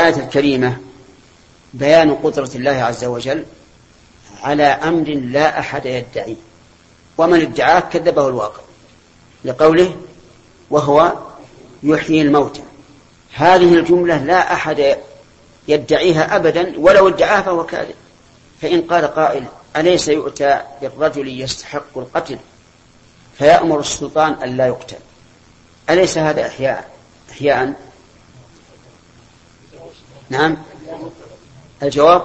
الآية الكريمة بيان قدرة الله عز وجل على أمر لا أحد يدعيه، ومن ادعاه كذبه الواقع، لقوله وهو يحيي الموتى. هذه الجملة لا أحد يدعيها أبدا، ولو ادعاها فهو كاذب. فإن قال قائل أليس يؤتى بالرجل يستحق القتل فيأمر السلطان أن لا يقتل، أليس هذا إحياء؟ نعم. الجواب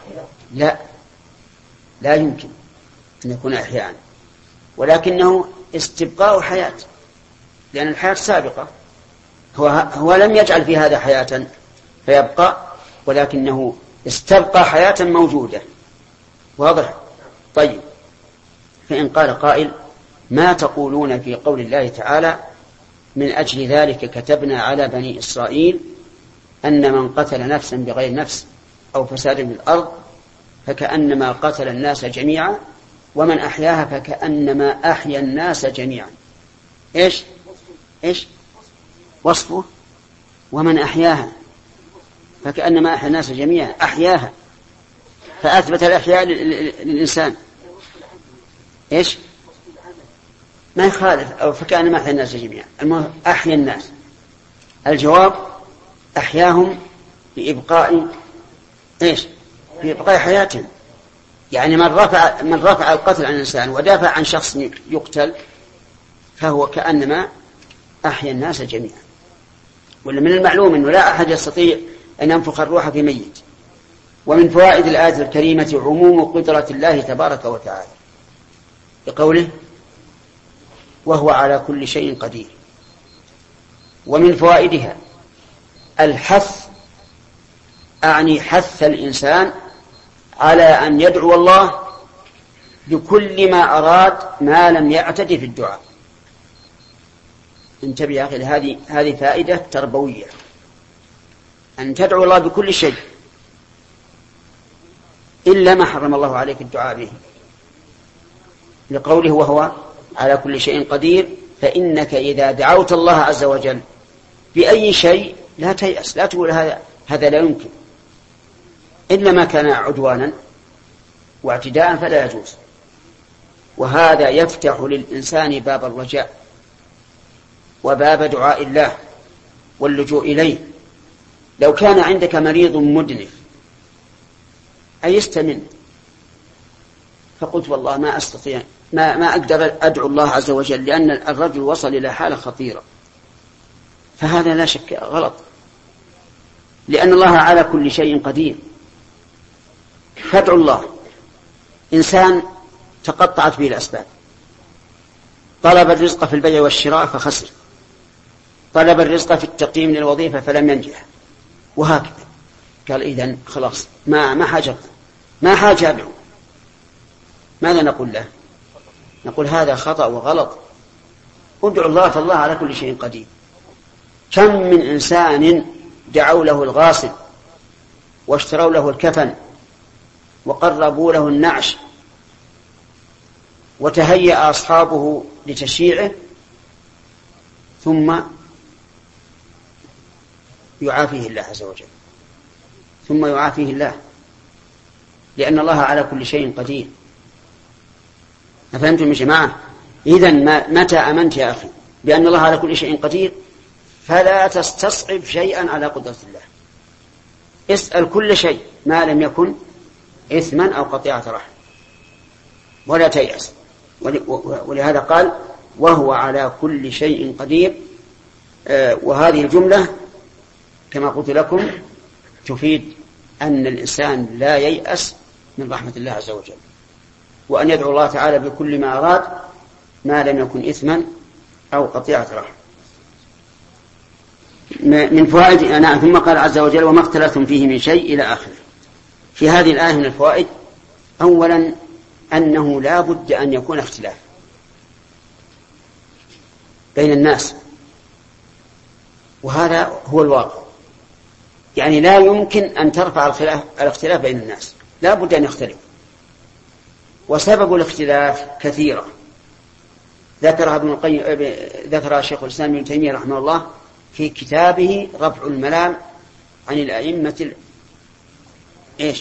لا يمكن أن يكون إحياء، ولكنه استبقاء حياة، لأن الحياة سابقة. هو لم يجعل في هذا حياة فيبقى، ولكنه استبقى حياة موجودة. واضح؟ طيب، فإن قال قائل ما تقولون في قول الله تعالى من أجل ذلك كتبنا على بني إسرائيل أن من قتل نفسا بغير نفس أو فساد في الأرض فكأنما قتل الناس جميعا ومن أحياها فكأنما أحيا الناس جميعا. إيش وصفه؟ ومن أحياها فكأنما أحيا الناس جميعا، أحياها، فأثبت الأحياء للإنسان. ما يخالف، أو فكأنما أحيا الناس جميعا، أحيا الناس. الجواب أحياهم بإبقاء بإبقاء حياتهم. يعني من رفع القتل عن الإنسان ودافع عن شخص يقتل فهو كأنما أحيا الناس جميعا. ومن المعلوم أنه لا أحد يستطيع أن ينفخ الروح في ميت. ومن فوائد الآية الكريمة عموم قدرة الله تبارك وتعالى بقوله وهو على كل شيء قدير. ومن فوائدها الحث، أعني حث الإنسان على أن يدعو الله بكل ما أراد ما لم يعتد في الدعاء. انتبه يا أخي، هذه فائدة تربوية، أن تدعو الله بكل شيء إلا ما حرم الله عليك الدعاء به، لقوله وهو على كل شيء قدير. فإنك إذا دعوت الله عز وجل بأي شيء لا تيأس، لا تقول هذا لا يمكن، إلا ما كان عدوانا واعتداء فلا يجوز. وهذا يفتح للإنسان باب الرجاء وباب دعاء الله واللجوء إليه. لو كان عندك مريض مدنف أيست منه فقلت والله ما أستطيع، ما أقدر أدعو الله عز وجل لأن الرجل وصل إلى حالة خطيرة، فهذا لا شك غلط، لأن الله على كل شيء قدير. فادعو الله. إنسان تقطعت به الأسباب، طلب الرزق في البيع والشراء فخسر، طلب الرزق في التقييم للوظيفة فلم ينجح، وهكذا. قال إذن خلاص ما حاجة أدعو. ماذا نقول له؟ نقول هذا خطأ وغلط، ادعو الله، فالله على كل شيء قدير. كم من إنسان دعوا له الغاصب واشتروا له الكفن وقربوا له النعش وتهيأ أصحابه لتشييعه ثم يعافيه الله عز وجل، ثم يعافيه الله، لأن الله على كل شيء قدير. أفهمتم يا جماعة؟ إذن متى أمنت يا أخي بأن الله على كل شيء قدير فلا تستصعب شيئا على قدرة الله. اسأل كل شيء ما لم يكن إثما أو قطيعة رحم، ولا تيأس. ولهذا قال وهو على كل شيء قدير. وهذه الجملة كما قلت لكم تفيد أن الإنسان لا ييأس من رحمة الله عز وجل، وأن يدعو الله تعالى بكل ما أراد ما لم يكن إثما أو قطيعة رحم. من فوائد ثم قال عز وجل وما اختلفتم فيه من شيء إلى آخره. في هذه الآية من الفوائد أولا أنه لا بد أن يكون اختلاف بين الناس، وهذا هو الواقع. يعني لا يمكن أن ترفع الاختلاف بين الناس، لا بد أن يختلف. وسبب الاختلاف كثيرة ذكرها شيخ الإسلام ابن تيمية رحمه الله في كتابه رفع الملام عن الأئمة إيش؟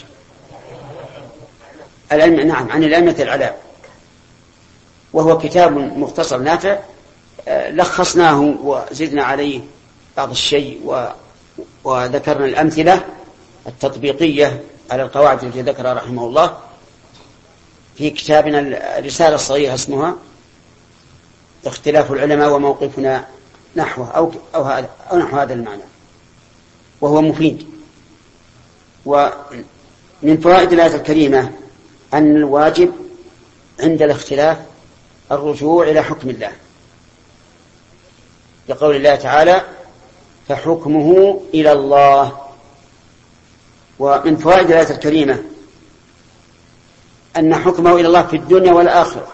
الأئمة، نعم، عن الأئمة العلام، وهو كتاب مختصر نافع، لخصناه وزدنا عليه بعض الشيء وذكرنا الأمثلة التطبيقية على القواعد التي ذكرها رحمه الله في كتابنا الرسالة الصغيرة اسمها اختلاف العلماء وموقفنا نحوه أو نحو هذا المعنى، وهو مفيد. ومن فوائد الآية الكريمة أن الواجب عند الاختلاف الرجوع إلى حكم الله، لقول الله تعالى فحكمه إلى الله. ومن فوائد الآية الكريمة أن حكمه إلى الله في الدنيا والآخرة،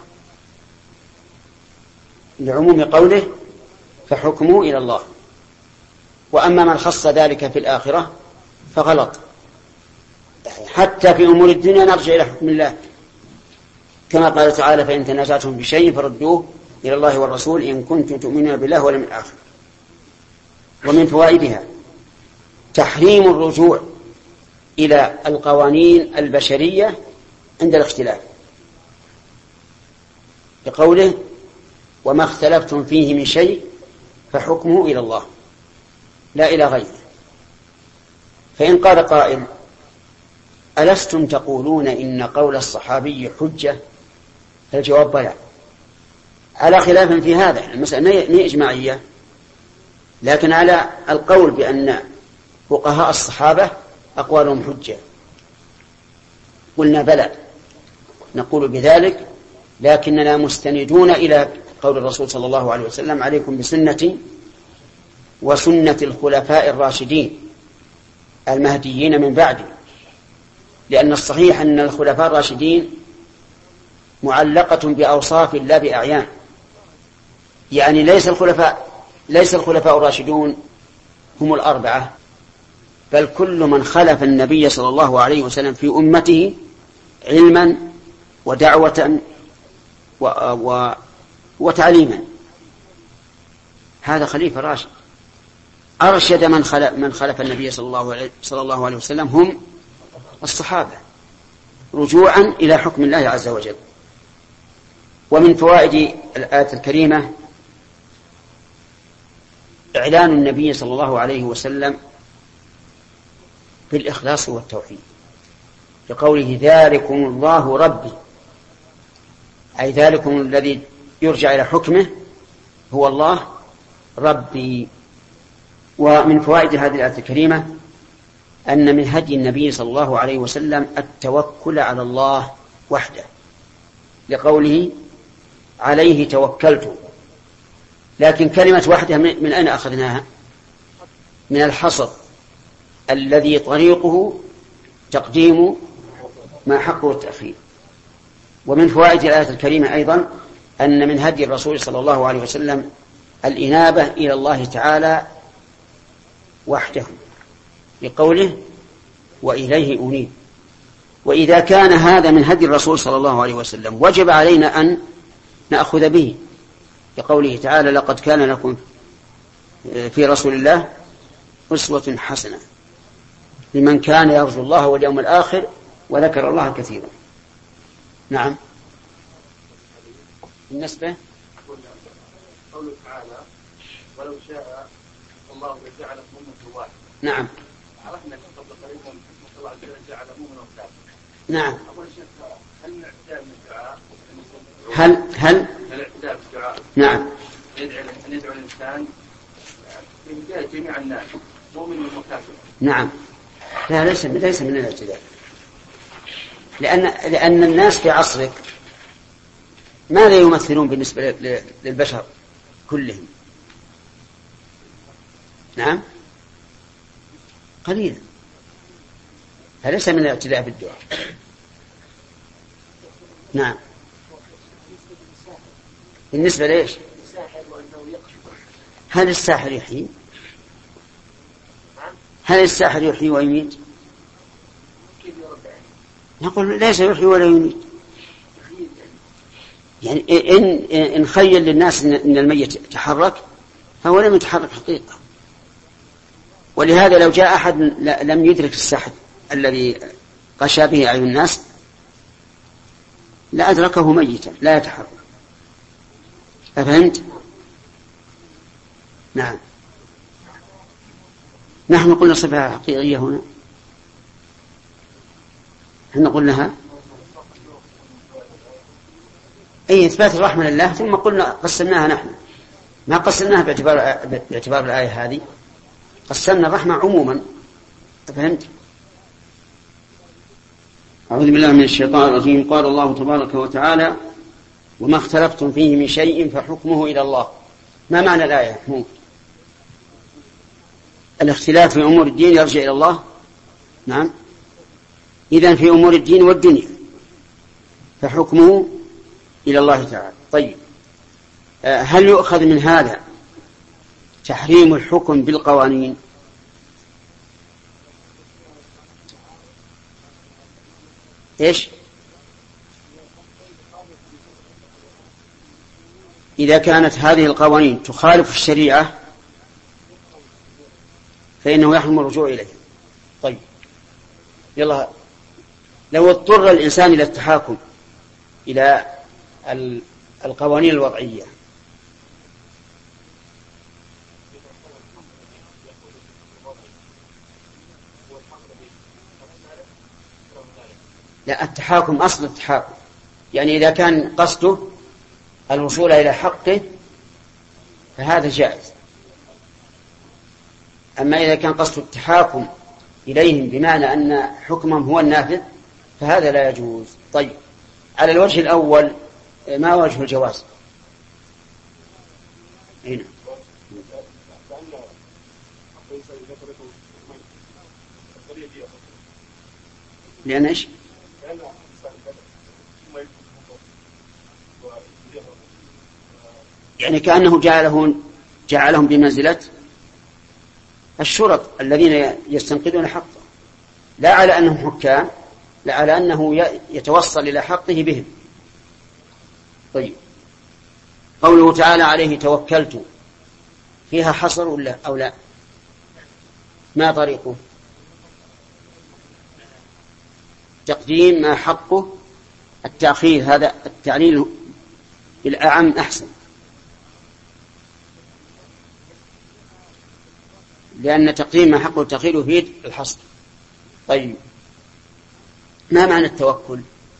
لعموم قوله فحكمه إلى الله. وأما من خص ذلك في الآخرة فغلط، حتى في أمور الدنيا نرجع إلى حكم الله، كما قال تعالى فإن تنازعتم بشيء فردوه إلى الله والرسول إن كنتم تؤمنون بالله واليوم الآخر. ومن فوائدها تحريم الرجوع إلى القوانين البشرية عند الاختلاف، بقوله وما اختلفتم فيه من شيء فحكمه إلى الله لا إلى غيره. فإن قال قائل ألستم تقولون إن قول الصحابي حجة؟ الجواب بلى، على خلاف في هذا، المسألة ما إجماعية، لكن على القول بأن فقهاء الصحابة أقوالهم حجة قلنا بلى، نقول بذلك، لكننا مستندون إلى قول الرسول صلى الله عليه وسلم عليكم بسنتي وسنة الخلفاء الراشدين المهديين من بعدي، لأن الصحيح أن الخلفاء الراشدين معلقة بأوصاف لا بأعيان، يعني ليس الخلفاء الراشدون هم الأربعة، بل كل من خلف النبي صلى الله عليه وسلم في أمته علما ودعوة وتعليما، هذا خليفة راشد. أرشد من خلف النبي صلى الله عليه وسلم هم الصحابة رجوعا إلى حكم الله عز وجل. ومن فوائد الآية الكريمة إعلان النبي صلى الله عليه وسلم بالإخلاص والتوحيد، لقوله ذلكم الله ربي، أي ذلكم الذي يرجع إلى حكمه هو الله ربي. ومن فوائد هذه الآية الكريمة أن من هدي النبي صلى الله عليه وسلم التوكل على الله وحده، لقوله عليه توكلت. لكن كلمة وحده من أين أخذناها؟ من الحصر الذي طريقه تقديم ما حقه التأخير. ومن فوائد الآية الكريمة أيضا أن من هدي الرسول صلى الله عليه وسلم الإنابة إلى الله تعالى وحده، لقوله وإليه أنيب. وإذا كان هذا من هدي الرسول صلى الله عليه وسلم وجب علينا أن نأخذ به، لقوله تعالى لقد كان لكم في رسول الله أسوة حسنة لمن كان يرجو الله واليوم الآخر وذكر الله كثيرا. نعم. بالنسبة قوله تعالى ولو شاء الله لجعلكم أمة واحدة. نعم. عرفنا قبل قليل أن الله جعل مؤمنا وكافرا. نعم. أقول الشيخ هل الاعتداء من الدعاء؟ هل الاعتداء بالدعاء؟ نعم. أن يدعو الإنسان بإهداء جميع الناس مؤمن وكافر. نعم. لا، ليس من الاعتداء، لأن الناس في عصرك ماذا يمثلون بالنسبة للبشر كلهم؟ نعم، قليلا. فليس من الاعتداء بالدعاء. نعم. بالنسبة ليش؟ هل الساحر يحيي؟ هل الساحر يحيي ويميت؟ نقول ليس يحيي ولا يميت. يعني إن خيل للناس إن الميت يتحرك فهو لم يتحرك حقيقة، ولهذا لو جاء أحد لم يدرك السحر الذي غشى به أعين الناس لأدركه ميتا لا يتحرك. أفهمت؟ نعم. نحن قلنا صفة حقيقية هنا، احنا قلناها أي إثبات الرحمة لله، ثم قلنا قسمناها نحن، ما قسمناها باعتبار الآية هذه، قسمنا الرحمة عموما. فهمت؟ أعوذ بالله من الشيطان الرجيم. قال الله تبارك وتعالى: وما اختلفتم فيه من شيء فحكمه إلى الله. ما معنى الآية؟ الاختلاف في أمور الدين يرجع إلى الله. نعم، إذن في أمور الدين والدنيا فحكمه إلى الله تعالى. طيب، هل يؤخذ من هذا تحريم الحكم بالقوانين؟ إيش؟ إذا كانت هذه القوانين تخالف الشريعة فإنه يحرم الرجوع إليها. طيب، يلا، لو اضطر الإنسان إلى التحاكم إلى القوانين الوضعية، لا، التحاكم أصل التحاكم، يعني إذا كان قصده الوصول إلى حقه فهذا جائز. أما إذا كان قصده التحاكم إليهم بمعنى أن حكمهم هو النافذ فهذا لا يجوز. طيب، على الوجه الأول ما وجه الجواز؟ هنا لأن إيش؟ يعني كأنه جعلهم بمنزلة الشرط الذين يستنقذون حقه، لا على أنهم حكام، لا على أنه يتوصل إلى حقه بهم. طيب، قوله تعالى: عليه توكلت، فيها حصر ولا أو لا؟ ما طريقه؟ تقديم ما حقه، التأخير، هذا التعليل بالأعم أحسن، لأن تقديم ما حقه التأخير يفيد الحصر. طيب، ما معنى التوكل؟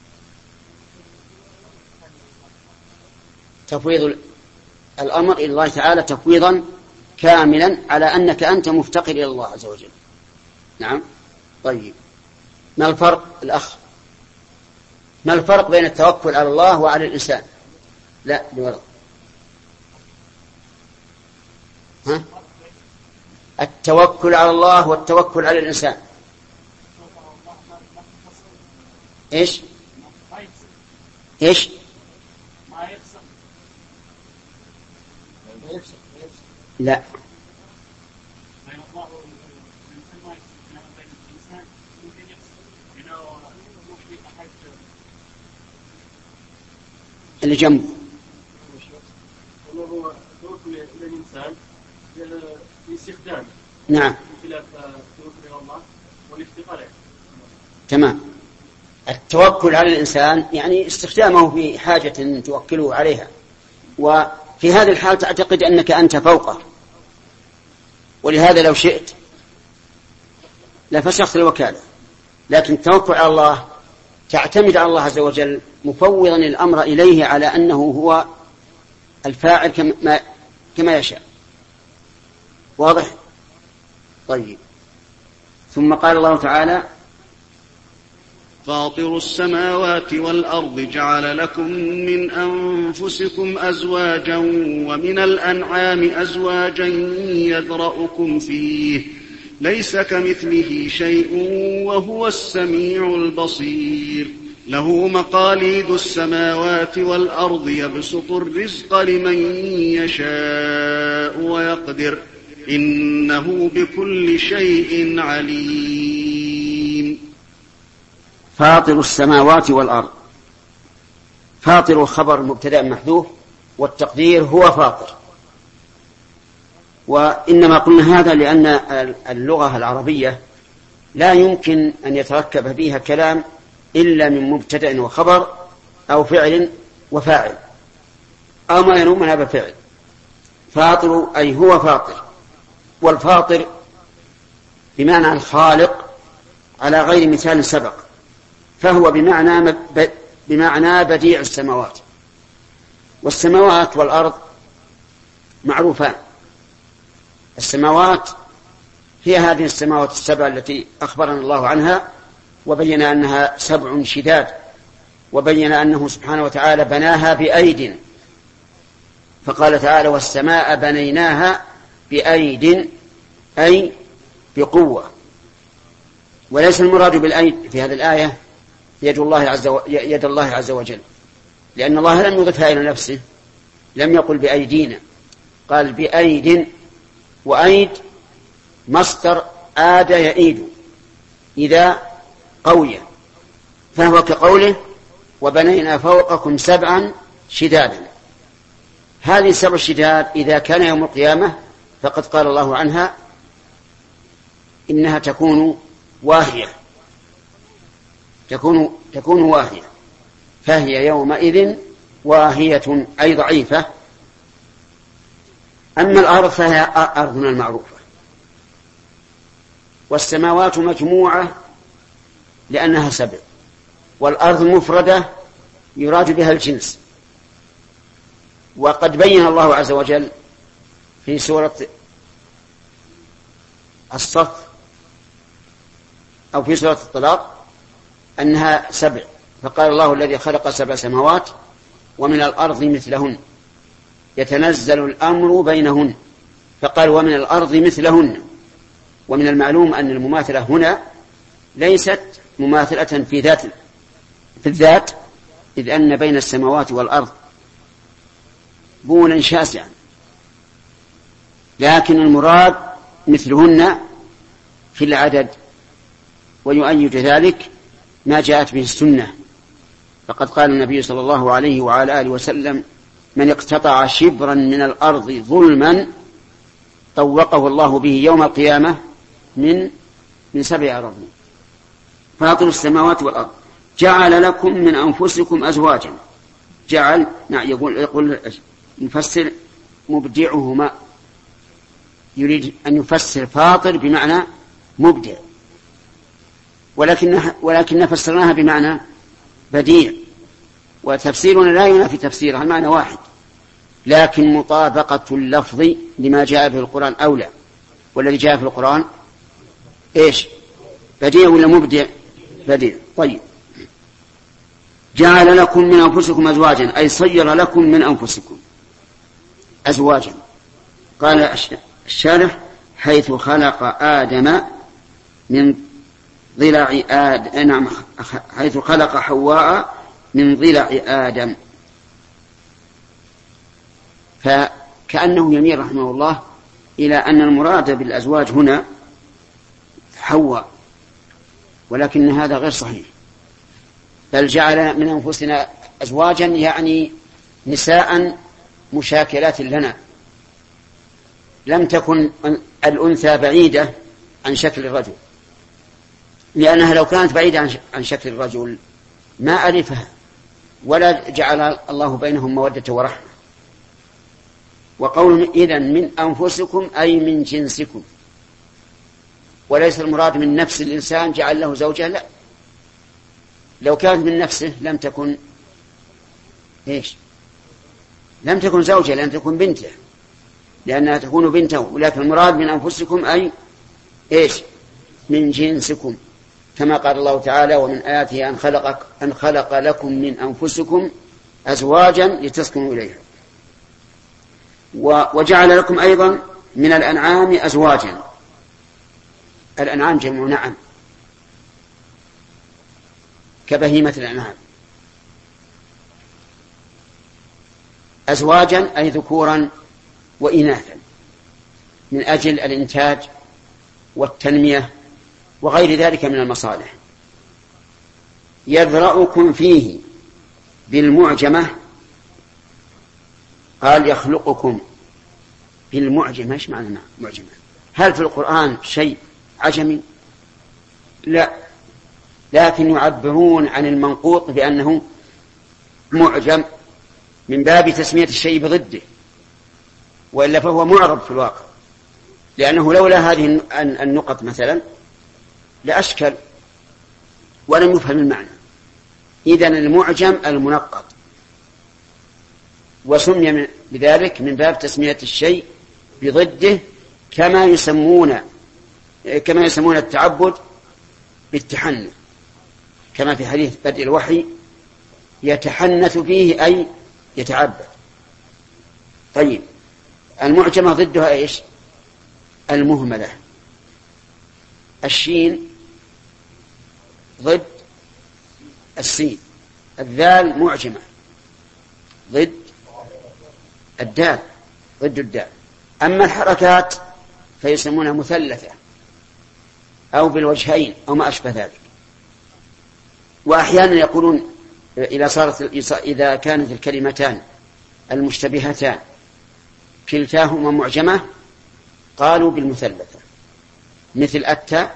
تفويض الأمر إلى الله تعالى تفويضا كاملا على أنك أنت مفتقر إلى الله عز وجل. نعم. طيب، ما الفرق الأخ؟ ما الفرق بين التوكل على الله وعلى الإنسان؟ لا، لورد. ها؟ التوكل على الله والتوكل على الإنسان إيش؟ إيش؟ لا، اللي جنبه هو توكل الإنسان باستخدامه. نعم، خلاف التوكل على الله والافتقار. تمام. التوكل على الإنسان يعني استخدامه في حاجة توكله عليها، وفي هذه الحال تعتقد أنك أنت فوقه، ولهذا لو شئت لفسخت الوكالة. لكن التوكل على الله تعتمد على الله عز وجل مفوضا الأمر إليه على أنه هو الفاعل كما يشاء. واضح؟ طيب، ثم قال الله تعالى: فاطر السماوات والأرض جعل لكم من أنفسكم أزواجا ومن الأنعام أزواجا يذرأكم فيه ليس كمثله شيء وهو السميع البصير له مقاليد السماوات والأرض يبسط الرزق لمن يشاء ويقدر إنه بكل شيء عليم. فاطر السماوات والأرض. فاطر خبر مبتدأ محذوف، والتقدير هو فاطر، وإنما قلنا هذا لأن اللغة العربية لا يمكن أن يتركب فيها كلام إلا من مبتدأ وخبر أو فعل وفاعل أو ما ينوم منها بفعل. فاطر أي هو فاطر، والفاطر بمعنى الخالق على غير مثال سبق، فهو بمعنى بديع السماوات. والسماوات والأرض معروفان. السماوات هي هذه السماوات السبع التي أخبرنا الله عنها، وبين أنها 7 شداد، وبين أنه سبحانه وتعالى بناها بأيد، فقال تعالى والسماء بنيناها بأيد أي بقوة. وليس المراد بالأيد في هذه الآية يد الله عز وجل، لأن الله لم يضفها إلى نفسه، لم يقل بأيدينا، قال بأيد. وأيد مصدر آد يئيد إذا قوية، فهو كقوله وبنينا فوقكم 7 شدادا. هذه 7 شداد إذا كان يوم القيامة فقد قال الله عنها إنها تكون واهية، تكون واهية، فهي يومئذ واهية أي ضعيفة. أما الأرض فهي أرضنا المعروفة. والسماوات مجموعة لأنها 7، والأرض مفردة يراد بها الجنس. وقد بين الله عز وجل في سورة الصف أو في سورة الطلاق أنها 7، فقال الله الذي خلق 7 سماوات ومن الأرض مثلهن يتنزل الأمر بينهن، فقال ومن الأرض مثلهن. ومن المعلوم أن المماثلة هنا ليست مماثلة في الذات، إذ أن بين السماوات والأرض بونا شاسعا، لكن المراد مثلهن في العدد. ويؤيد ذلك ما جاءت به السنة، فقد قال النبي صلى الله عليه وعلى آله وسلم من اقتطع شبرا من الأرض ظلما طوقه الله به يوم القيامة من 7 أراضين. فاطر السماوات والأرض جعل لكم من أنفسكم أزواجا. جعل يقول يفسر مبدعهما، يريد أن يفسر فاطر بمعنى مبدع، ولكن فسرناها بمعنى بديع، وتفسيرنا لا ينافي تفسيرها، المعنى واحد، لكن مطابقة اللفظ لما جاء في القرآن أولى. والذي جاء في القرآن إيش؟ بديع ولا مبدع؟ بديع. طيب، جعل لكم من أنفسكم أزواجا أي صير لكم من أنفسكم أزواجا. قال الشارح حيث خلق آدم من ضلع آدم، نعم، حيث خلق حواء من ضلع آدم. فكأنه يميل رحمه الله إلى أن المراد بالأزواج هنا حواء، ولكن هذا غير صحيح، بل جعل من أنفسنا أزواجا يعني نساء مشاكلات لنا. لم تكن الأنثى بعيدة عن شكل الرجل، لأنها لو كانت بعيدة عن شكل الرجل ما ألفها ولا جعل الله بينهم مودة ورحمة. وقول إذن من أنفسكم أي من جنسكم، وليس المراد من نفس الإنسان جعل له زوجة، لا، لو كانت من نفسه لم تكن إيش؟ لم تكن زوجة، لأن تكون بنته، لأنها تكون بنته. ولكن المراد من أنفسكم أي إيش؟ من جنسكم، كما قال الله تعالى ومن آياته أن خلق لكم من أنفسكم أزواجا لتسكنوا إليها. وجعل لكم أيضا من الأنعام أزواجا. الأنعام جمع نعم كبهيمة الأنعام. أزواجا أي ذكورا وإناثا من أجل الإنتاج والتنمية وغير ذلك من المصالح. يذرأكم فيه بالمعجمة قال يخلقكم بالمعجمة. ايش معنى معجمة؟ هل في القرآن شيء عجمي؟ لا، لكن يعبرون عن المنقوط بأنه معجم من باب تسمية الشيء بضده، وإلا فهو معرب في الواقع، لأنه لولا هذه النقط مثلا لأشكل ولم يفهم المعنى. إذن المعجم المنقط، وسمي بذلك من باب تسمية الشيء بضده، كما يسمون التعبد بالتحنث، كما في حديث بدء الوحي يتحنث فيه أي يتعبد. طيب، المعجمة ضدها إيش؟ المهملة. الشين ضد السين، الذال معجمة ضد الدال، ضد الدال. أما الحركات فيسمونها مثلثة أو بالوجهين أو ما أشبه ذلك. وأحيانا يقولون إذا كانت الكلمتان المشتبهتان كلتاهما معجمة قالوا بالمثلثة، مثل التاء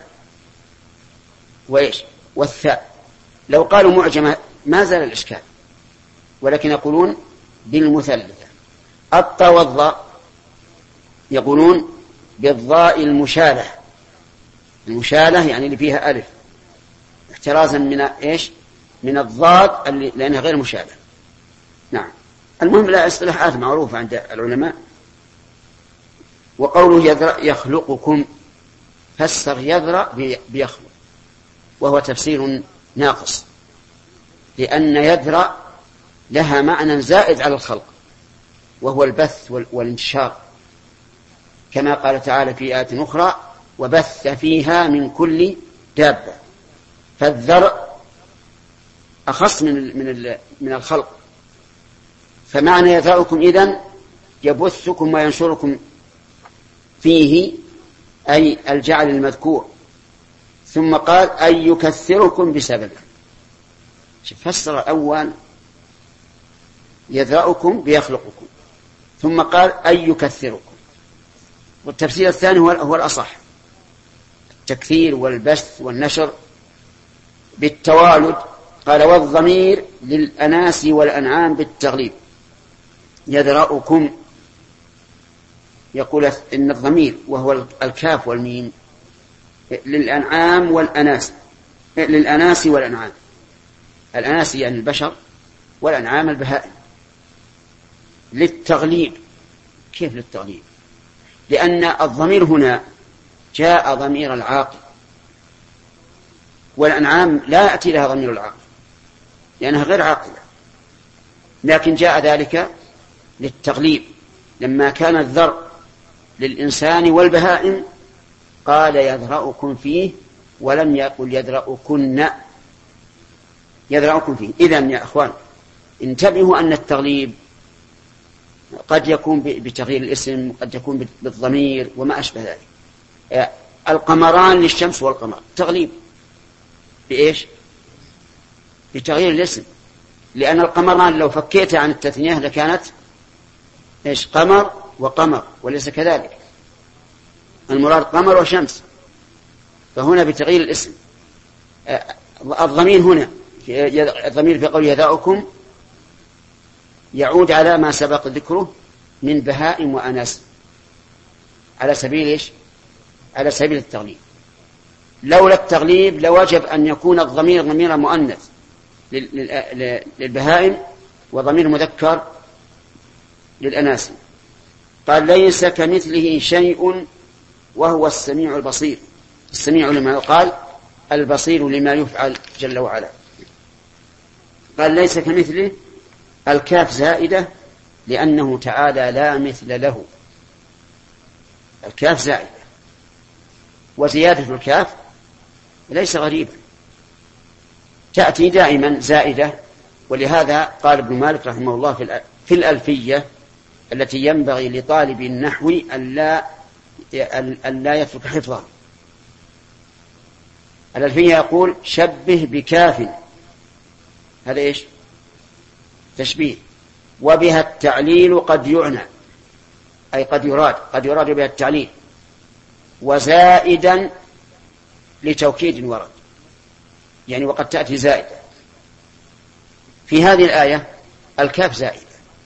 والثاء. لو قالوا معجمة ما زال الإشكال، ولكن يقولون بالمثلثة. الطاء والضاء يقولون بالضاء المشالة، المشالة يعني اللي فيها ألف، احترازا من إيش؟ من الضاد لأنها غير مشالة. نعم. المهم لا اصطلاحات معروفة عند العلماء. وقوله يذرأ يخلقكم، فسر يذرأ بيخلق، وهو تفسير ناقص، لأن يذرأ لها معنى زائد على الخلق، وهو البث والانتشار، كما قال تعالى في آية أخرى وبث فيها من كل دابة. فالذرأ أخص من الخلق. فمعنى يذرأكم إذن يبثكم وينشركم فيه، أي الجعل المذكور. ثم قال أن يكثركم بسببه. فسر الأول يذرأكم بيخلقكم، ثم قال أن يكثركم. والتفسير الثاني هو الأصح، التكثير والبث والنشر بالتوالد. قال والضمير للأناس والأنعام بالتغليب. يذرأكم، يقول إن الضمير وهو الكاف والميم للأنعام والأناس، للأناس والأنعام. الأناس يعني البشر، والأنعام البهائم. للتغليب. كيف للتغليب؟ لأن الضمير هنا جاء ضمير العاقل، والأنعام لا يأتي لها ضمير العاقل لأنها غير عاقلة، لكن جاء ذلك للتغليب. لما كان الذرء للإنسان والبهائم قال يذرأكم فيه، ولم يقل يذرأكن، يذرأكم فيه. إذن يا أخوان انتبهوا أن التغليب قد يكون بتغيير الاسم، قد يكون بالضمير وما أشبه ذلك. القمران للشمس والقمر تغليب بإيش؟ بتغيير الاسم، لأن القمران لو فكيت عن التثنية لكانت إيش؟ قمر وقمر، وليس كذلك. المراد قمر وشمس، فهنا بتغيير الاسم. الضمير هنا الضمير في قول يذرأكم يعود على ما سبق ذكره من بهائم وأناس على سبيل إيش؟ على سبيل التغليب. لولا التغليب لوجب أن يكون الضمير ضمير مؤنث للبهائم وضمير مذكر للأناس. قال ليس كمثله شيء وهو السميع البصير. السميع لما يقال، البصير لما يفعل جل وعلا. قال ليس كمثله، الكاف زائدة لأنه تعالى لا مثل له. الكاف زائدة، وزيادة الكاف ليس غريبا، تأتي دائما زائدة. ولهذا قال ابن مالك رحمه الله في الألفية التي ينبغي لطالب النحو أن لا يترك حفظها. الألفية يقول شبه بكاف، هذا إيش؟ تشبيه. وبها التعليل قد يعنى، أي قد يراد بها التعليل، وزائدا لتوكيد ورد، يعني وقد تأتي زائدة. في هذه الآية الكاف زائدة،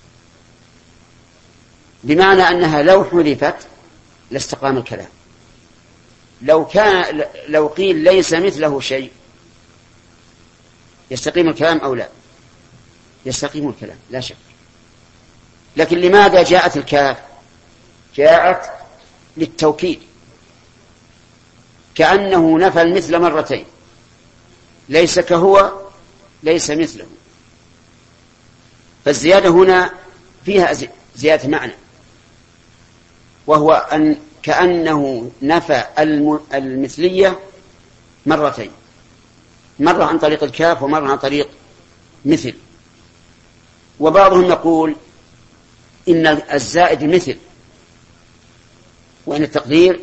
بمعنى أنها لو حذفت لاستقام الكلام. لو قيل ليس مثله شيء يستقيم الكلام أو لا؟ يستقيم الكلام لا شك. لكن لماذا جاءت الكاف؟ جاءت للتوكيد، كأنه نفى المثل مرتين، ليس كهو ليس مثله. فالزيادة هنا فيها زيادة معنى، وهو أن كأنه نفى المثلية مرتين، مرة عن طريق الكاف ومرة عن طريق مثل. وبعضهم يقول إن الزائد مثل، وإن التقدير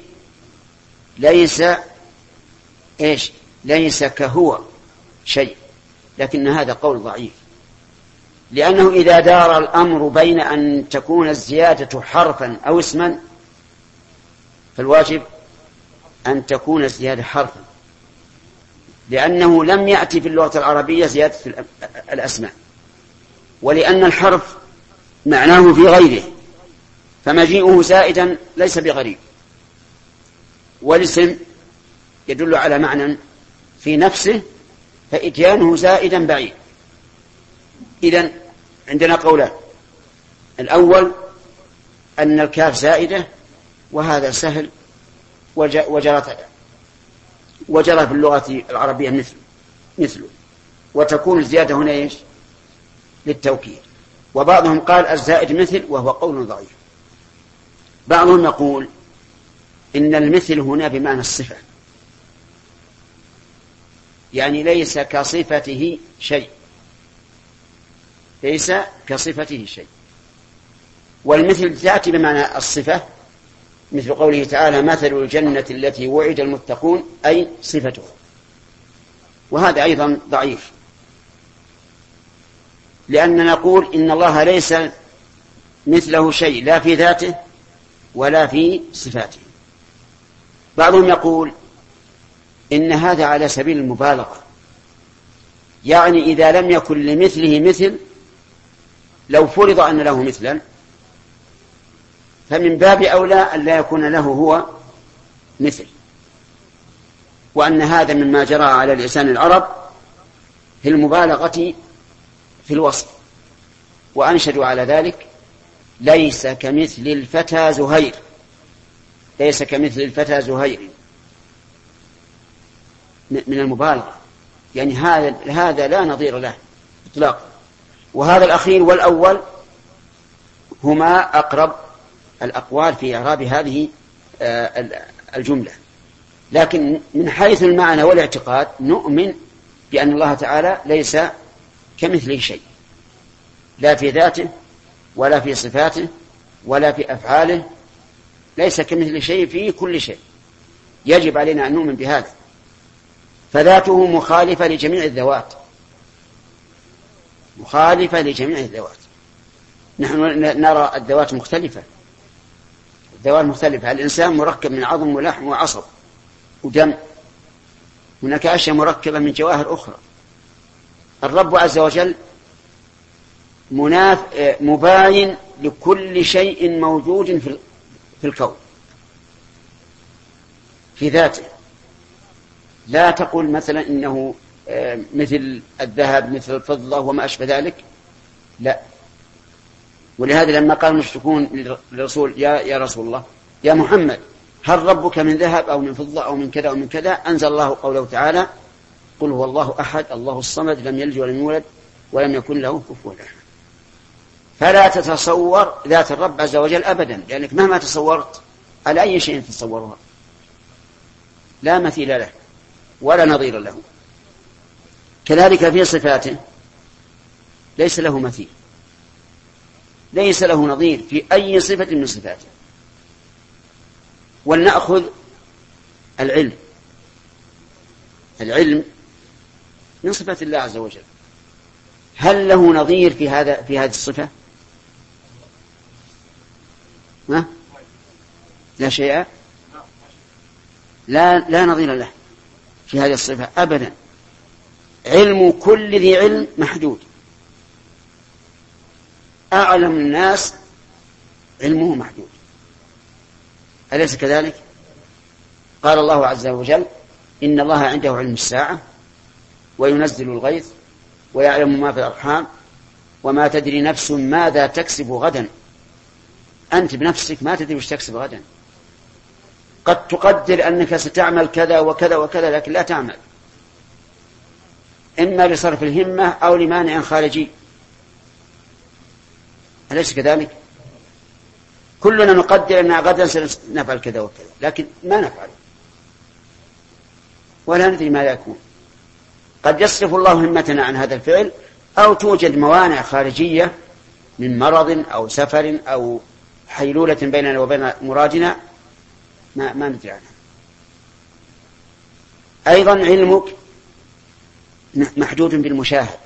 ليس كهو شيء، لكن هذا قول ضعيف، لأنه إذا دار الأمر بين أن تكون الزيادة حرفا أو اسما فالواجب أن تكون الزيادة حرفا، لأنه لم يأتي في اللغة العربية زيادة الأسماء، ولأن الحرف معناه في غيره، فمجيئه زائدا ليس بغريب، والاسم يدل على معنى في نفسه، فإتيانه زائدا بعيد. إذن عندنا قولان: الأول أن الكاف زائدة، وهذا سهل وجرى في اللغة العربية مثله، وتكون الزيادة هنا للتوكيد. وبعضهم قال الزائد مثل، وهو قول ضعيف. بعضهم يقول إن المثل هنا بمعنى الصفة، يعني ليس كصفته شيء، ليس كصفته شيء. والمثل تأتي بمعنى الصفة، مثل قوله تعالى: مثل الجنة التي وعد المتقون، أي صفته. وهذا أيضا ضعيف، لأننا نقول إن الله ليس مثله شيء، لا في ذاته ولا في صفاته. بعضهم يقول إن هذا على سبيل المبالغة، يعني إذا لم يكن لمثله مثل، لو فرض أن له مثلا فمن باب أولى أن لا يكون له هو مثل، وأن هذا مما جرى على لسان العرب في المبالغة في الوصف. وأنشدوا على ذلك: ليس كمثل الفتى زهير، ليس كمثل الفتى زهير، من المبالغة، يعني هذا لا نظير له إطلاقا. وهذا الأخير والأول هما أقرب الأقوال في إعراب هذه الجملة. لكن من حيث المعنى والاعتقاد نؤمن بأن الله تعالى ليس كمثله شيء، لا في ذاته ولا في صفاته ولا في أفعاله، ليس كمثله شيء في كل شيء، يجب علينا أن نؤمن بهذا. فذاته مخالفة لجميع الذوات، مخالفة لجميع الذوات. نحن نرى الذوات مختلفة، الذوات مختلفة. الإنسان مركب من عظم ولحم وعصب ودم، هناك أشياء مركبة من جواهر أخرى. الرب عز وجل مباين لكل شيء موجود في الكون في ذاته. لا تقول مثلا إنه مثل الذهب مثل الفضة وما أشبه ذلك، لا. ولهذا لما قال المشركون للرسول: يا رسول الله، يا محمد، هل ربك من ذهب أو من فضة أو من كذا أو من كذا؟ أنزل الله قوله تعالى: قل هو الله أحد الله الصمد لم يلد ولم يولد ولم يكن له كفوا أحد. فلا تتصور ذات الرب عز وجل أبدا، لأنك مهما تصورت على أي شيء تتصورها لا مثيل له ولا نظير له. كذلك في صفاته ليس له مثيل، ليس له نظير في أي صفة من صفاته. ولنأخذ العلم من صفة الله عز وجل، هل له نظير في هذه الصفة؟ لا شيء، لا نظير له في هذه الصفة أبدا. علم كل ذي علم محدود، أعلم الناس علمه محدود، أليس كذلك؟ قال الله عز وجل: إن الله عنده علم الساعة وينزل الغيث ويعلم ما في الأرحام وما تدري نفس ماذا تكسب غدا. أنت بنفسك ما تدري وش تكسب غدا، قد تقدر أنك ستعمل كذا وكذا وكذا لكن لا تعمل، إما لصرف الهمة أو لمانع خارجي، أليس كذلك؟ كلنا نقدر أن غدا سنفعل كذا وكذا لكن ما نفعل ولا ندري ما يكون. قد يصرف الله همتنا عن هذا الفعل، أو توجد موانع خارجية من مرض أو سفر أو حيلولة بيننا وبين مرادنا ما ندري عنها. أيضا علمك محدود بالمشاهد،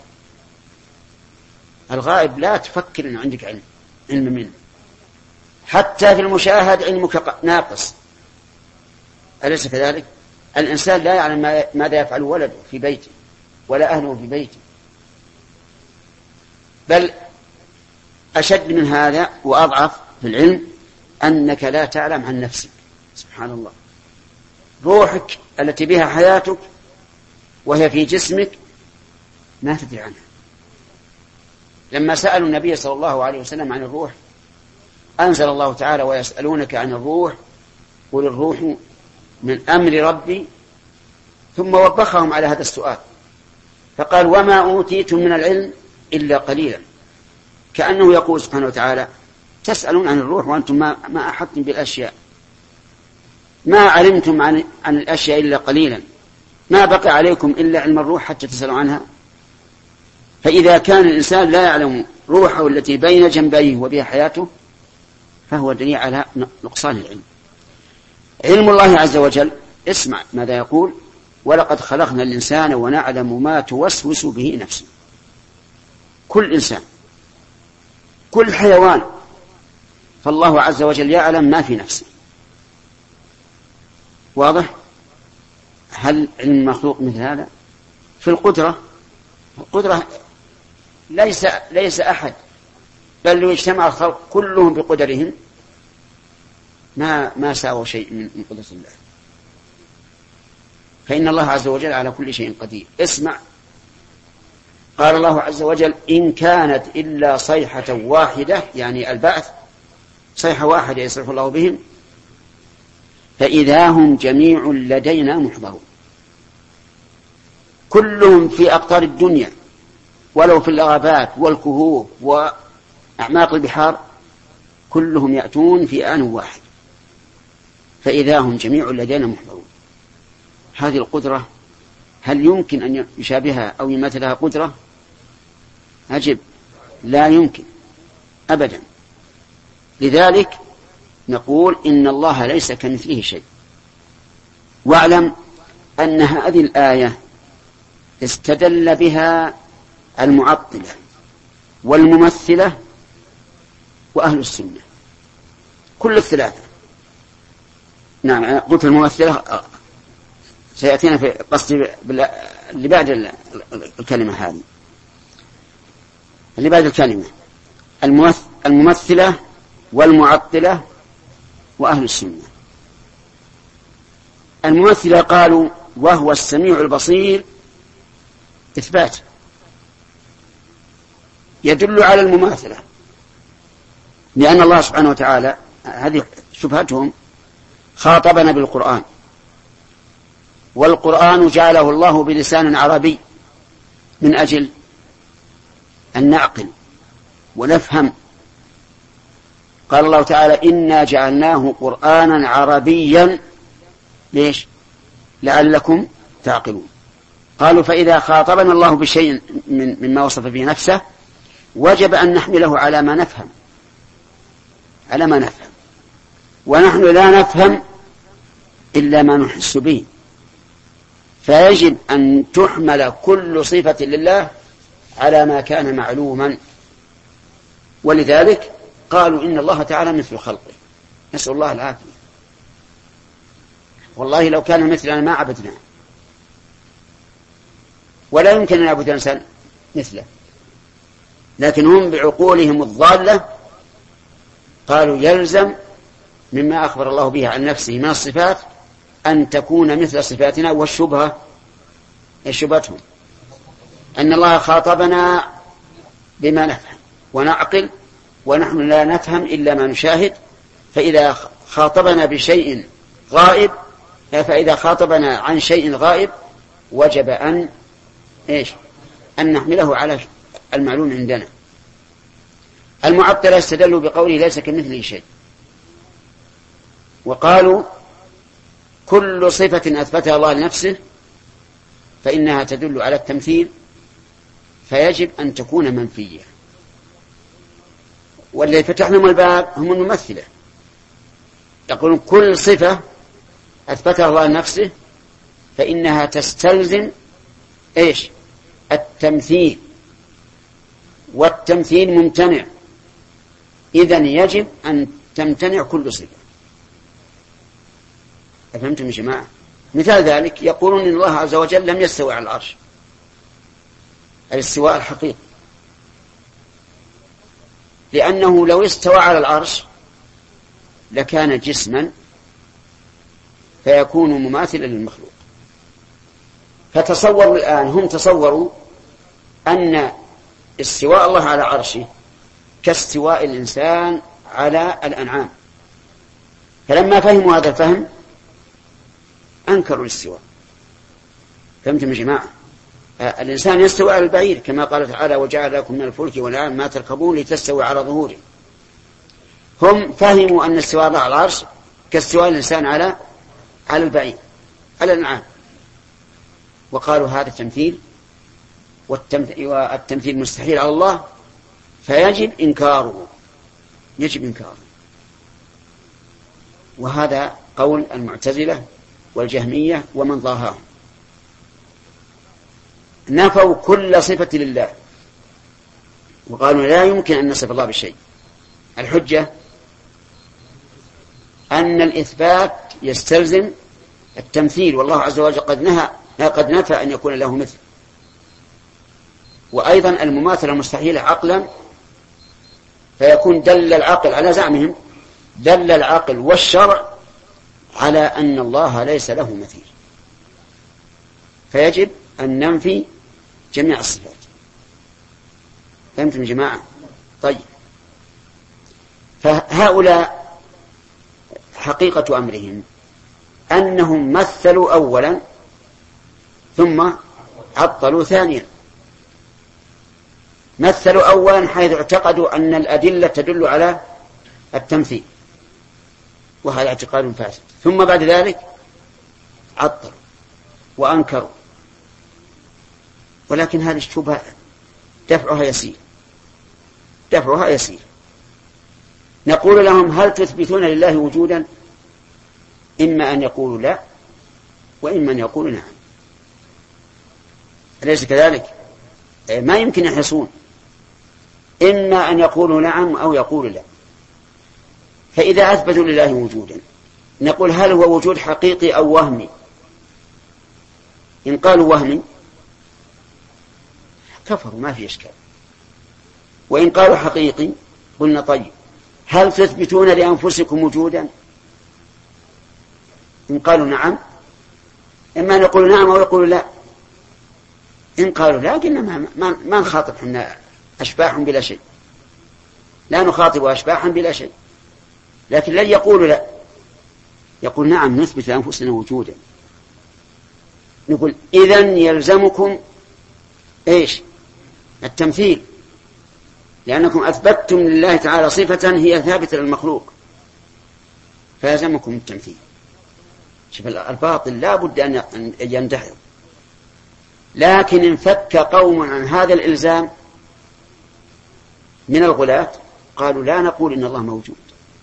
الغائب لا تفكر أن عندك علم منه، حتى في المشاهد علمك ناقص، أليس كذلك؟ الإنسان لا يعلم ماذا يفعل ولده في بيته ولا أهله في بيته، بل أشد من هذا وأضعف في العلم أنك لا تعلم عن نفسك. سبحان الله، روحك التي بها حياتك وهي في جسمك ما تدري عنها. لما سألوا النبي صلى الله عليه وسلم عن الروح أنزل الله تعالى: ويسألونك عن الروح قل الروح من أمر ربي، ثم وبخهم على هذا السؤال فقال: وما أوتيتم من العلم إلا قليلا، كأنه يقول سبحانه وتعالى: تسألون عن الروح وأنتم ما أحطتم بالأشياء، ما علمتم عن الأشياء إلا قليلا، ما بقى عليكم إلا علم الروح حتى تسألوا عنها. فإذا كان الإنسان لا يعلم روحه التي بين جنبيه وبها حياته فهو دليل على نقصان العلم. علم الله عز وجل، اسمع ماذا يقول: ولقد خلقنا الإنسان ونعلم ما توسوس به نفسه. كل إنسان، كل حيوان، فالله عز وجل يعلم ما في نفسه. واضح؟ هل علم المخلوق مثل هذا؟ في القدرة ليس أحد، بل لو اجتمع الخلق كلهم بقدرهم ما ساووا شيء من قدرة الله، فإن الله عز وجل على كل شيء قدير. اسمع، قال الله عز وجل: إن كانت إلا صيحة واحدة، يعني البعث، صيحة واحدة يصرف الله بهم، فإذا هم جميع لدينا محضرون. كلهم في أقطار الدنيا، ولو في الغابات والكهوف وأعماق البحار، كلهم يأتون في آن واحد، فإذا هم جميع لدينا محضرون. هذه القدرة هل يمكن أن يشابهها أو يمثلها قدرة؟ أجب، لا يمكن أبدا. لذلك نقول إن الله ليس كمثله شيء. واعلم أن هذه الآية استدل بها المعطلة والممثلة وأهل السنة، كل الثلاثة. نعم، قلت الممثلة سيأتينا في قصدي اللي بعد الكلمة هذه، اللي بعد الكلمة، الممثلة والمعطلة وأهل السنة. الممثلة قالوا وهو السميع البصير، إثبات يدل على المماثلة، لأن الله سبحانه وتعالى، هذه شبهتهم، خاطبنا بالقرآن، والقرآن جعله الله بلسان عربي من أجل أن نعقل ونفهم. قال الله تعالى: إنا جعلناه قرآنا عربيا، ليش؟ لعلكم تعقلون. قالوا فإذا خاطبنا الله بشيء مما وصف به نفسه وجب أن نحمله على ما نفهم، ونحن لا نفهم إلا ما نحس به، فيجب أن تحمل كل صفة لله على ما كان معلوما. ولذلك قالوا إن الله تعالى مثل خلقه، نسأل الله العافية. والله لو كان مثلنا ما عبدنا، ولا يمكن أن يعبد الإنسان مثله، لكن هم بعقولهم الضالة قالوا يلزم مما أخبر الله به عن نفسه من الصفات أن تكون مثل صفاتنا. والشبهة شبهتهم أن الله خاطبنا بما نفهم ونعقل ونحن لا نفهم إلا ما نشاهد، فإذا خاطبنا بشيء غائب فإذا خاطبنا عن شيء غائب وجب أن نحمله على المعلوم عندنا. المعطلة استدلوا بقوله ليس كمثله شيء، وقالوا كل صفة أثبتها الله لنفسه فإنها تدل على التمثيل فيجب أن تكون منفية. والذي فتح لهم الباب هم الممثلة، يقولون كل صفة أثبتها الله لنفسه فإنها تستلزم التمثيل، والتمثيل ممتنع، إذن يجب أن تمتنع كل صفة. أفهمتم يا جماعة؟ مثال ذلك يقولون إن الله عز وجل لم يستوي على العرش الاستواء الحقيقي، لأنه لو استوى على العرش لكان جسما فيكون مماثلا للمخلوق. فتصوروا الآن، هم تصوروا أن استواء الله على عرشه كاستواء الإنسان على الأنعام، فلما فهموا هذا الفهم أنكروا الاستواء. فهمتم يا جماعة؟ الإنسان يستوي على البعير كما قال تعالى وجعل لكم من الفلك والأنعام ما تركبون لتستوي على ظهوره. هم فهموا أن استواء الله على العرش كاستواء الإنسان على البعير على الأنعام، وقالوا هذا تمثيل، والتمثيل مستحيل على الله فيجب إنكاره، يجب إنكاره. وهذا قول المعتزلة والجهمية ومن ضاهاهم، نفوا كل صفة لله وقالوا لا يمكن أن نصف الله بشيء. الحجة أن الإثبات يستلزم التمثيل، والله عز وجل قد نفى أن يكون له مثل. وأيضا المماثلة المستحيلة عقلا، فيكون دل العقل على زعمهم، دل العقل والشرع على أن الله ليس له مثيل، فيجب أن ننفي جميع الصفات. فهمتم يا جماعة؟ طيب، فهؤلاء حقيقة أمرهم أنهم مثلوا أولا ثم عطلوا ثانيا. مثلوا أولا حيث اعتقدوا أن الأدلة تدل على التمثيل، وهذا اعتقاد فاسد، ثم بعد ذلك عطلوا وأنكروا. ولكن هذه الشبهة دفعها يسير. نقول لهم هل تثبتون لله وجودا؟ إما أن يقولوا لا وإما أن يقولوا نعم، أليس كذلك؟ ما يمكن يحصون، إما أن يقولوا نعم أو يقولوا لا. فإذا أثبتوا لله وجودا نقول هل هو وجود حقيقي أو وهمي؟ إن قالوا وهمي كفروا، ما في إشكال. وإن قالوا حقيقي قلنا طيب هل تثبتون لأنفسكم وجودا؟ إن قالوا نعم إما أن يقولوا نعم أو يقولوا لا. إن قالوا لا قلنا ما نخاطب حنا أشباح بلا شيء، لا نخاطب أشباحا بلا شيء. لكن لن يقولوا لا، يقول نعم نثبت لأنفسنا وجودا. نقول إذن يلزمكم التمثيل، لأنكم أثبتتم لله تعالى صفة هي ثابتة للمخلوق، فيلزمكم التمثيل. شوف الباطل لا بد أن يندحر. لكن انفك قوم عن هذا الإلزام من الغلاة قالوا لا نقول إن الله موجود،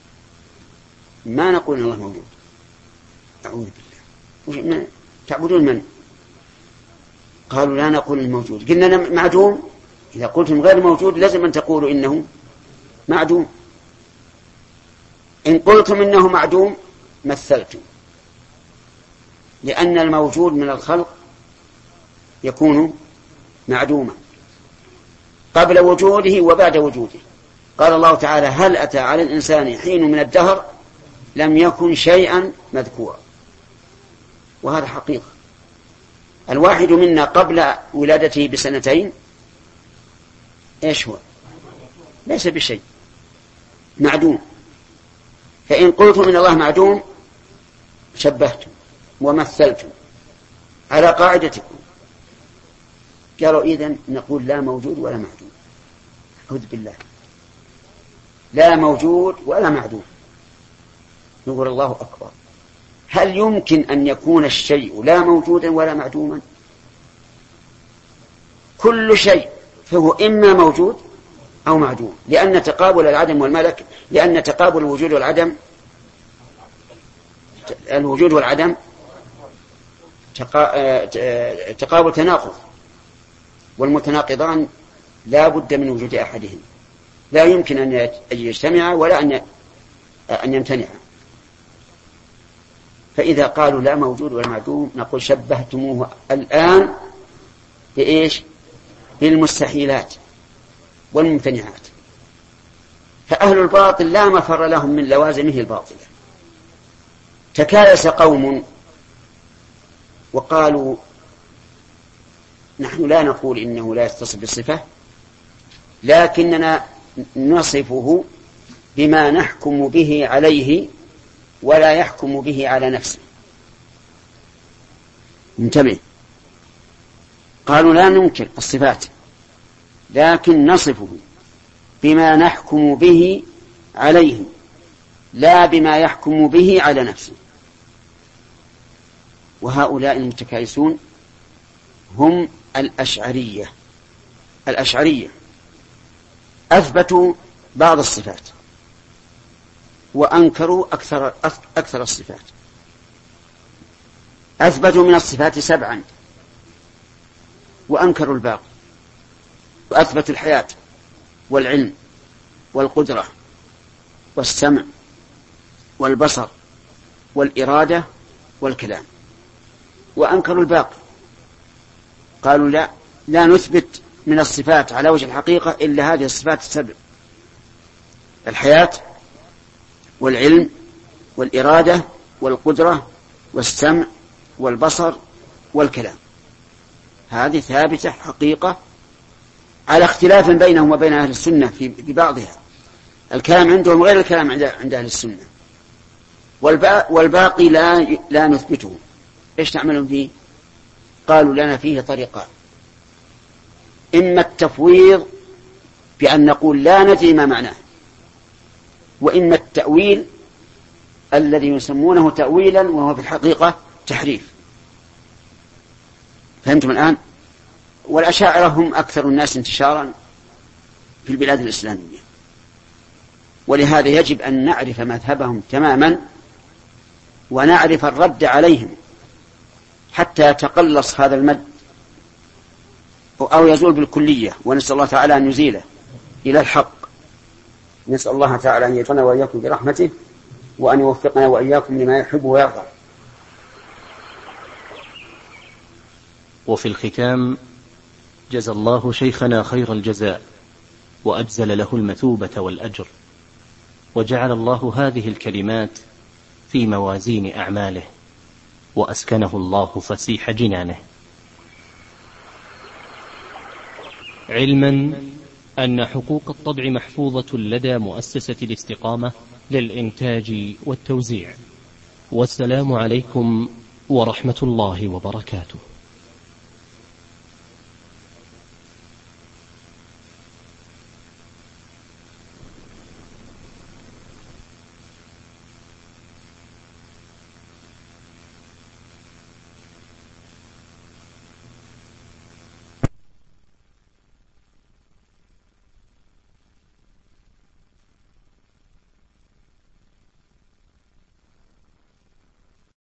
ما نقول إن الله موجود، أعوذ بالله. تعبدون من؟ قالوا لا نقول إنه موجود. قلنا معدوم. إذا قلتم غير موجود لازم أن تقولوا إنه معدوم. إن قلتم إنه معدوم مثلتم، لأن الموجود من الخلق يكون معدوما قبل وجوده وبعد وجوده. قال الله تعالى: هل أتى على الإنسان حين من الدهر لم يكن شيئا مذكورا. وهذا حقيقة. الواحد منا قبل ولادته بسنتين إيش هو؟ ليس بشيء، معدوم. فإن قلتم إن الله معدوم شبهتم ومثلتم على قاعدتكم. قالوا إذن نقول لا موجود ولا معدوم. أعوذ بالله، لا موجود ولا معدوم. نقول الله أكبر. هل يمكن أن يكون الشيء لا موجودا ولا معدوما؟ كل شيء فهو إما موجود أو معدوم، لأن تقابل العدم والملك، لأن تقابل الوجود والعدم، الوجود والعدم تقابل تناقض، والمتناقضان لا بد من وجود أحدهم، لا يمكن أن يجتمع ولا أن يمتنع. فإذا قالوا لا موجود ولا معدوم نقول شبهتموه الآن بإيش؟ بالمستحيلات والممتنعات. فأهل الباطل لا مفر لهم من لوازمه الباطلة. تكالس قوم وقالوا نحن لا نقول إنه لا يتصف بالصفة، لكننا نصفه بما نحكم به عليه ولا يحكم به على نفسه. انتبه، قالوا لا ننكر الصفات لكن نصفه بما نحكم به عليه لا بما يحكم به على نفسه. وهؤلاء المتكالسون هم الأشعرية. الأشعرية أثبتوا بعض الصفات وأنكروا أكثر الصفات. أثبتوا من الصفات 7 وأنكروا الباقي، وأثبتوا الحياة والعلم والقدرة والسمع والبصر والإرادة والكلام، وأنكروا الباقي. قالوا لا نثبت من الصفات على وجه الحقيقة إلا هذه الصفات 7: الحياة والعلم والإرادة والقدرة والسمع والبصر والكلام. هذه ثابتة حقيقة على اختلاف بينهم وبين أهل السنة في بعضها. الكلام عندهم غير الكلام عند أهل السنة. والباقي لا نثبته. إيش نعمل فيه؟ قالوا لنا فيه طريقان: إما التفويض بأن نقول لا ندري ما معناه، وإما التأويل الذي يسمونه تأويلا وهو في الحقيقة تحريف. فهمتم الآن؟ والأشاعرة هم أكثر الناس انتشارا في البلاد الإسلامية، ولهذا يجب أن نعرف مذهبهم تماما ونعرف الرد عليهم حتى يتقلص هذا المد أو يزول بالكلية. ونسأل الله تعالى أن يزيله إلى الحق. نسأل الله تعالى أن يجعلنا وإياكم برحمته وأن يوفقنا وإياكم لما يحب ويرضى. وفي الختام جزى الله شيخنا خير الجزاء وأجزل له المثوبة والأجر، وجعل الله هذه الكلمات في موازين أعماله، وأسكنه الله فسيح جنانه. علما أن حقوق الطبع محفوظة لدى مؤسسة الاستقامة للإنتاج والتوزيع. والسلام عليكم ورحمة الله وبركاته.